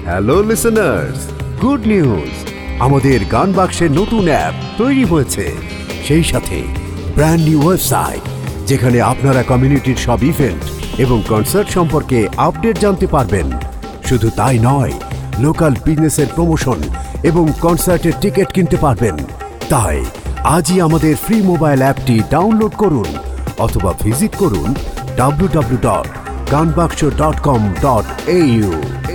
Hello listeners, good news, আমাদের গান বাক্সের নতুন অ্যাপ তৈরি হয়েছে। সেই সাথে ব্র্যান্ড নিউ ওয়েবসাইট, যেখানে আপনারা কমিউনিটির সব ইভেন্ট এবং কনসার্ট সম্পর্কে আপডেট জানতে পারবেন। শুধু তাই নয়, লোকাল বিজনেসের প্রমোশন এবং কনসার্টের টিকিট কিনতে পারবেন। তাই আজই আমাদের ফ্রি মোবাইল অ্যাপটি ডাউনলোড করুন অথবা ভিজিট করুন www.ganbaksho.com.au।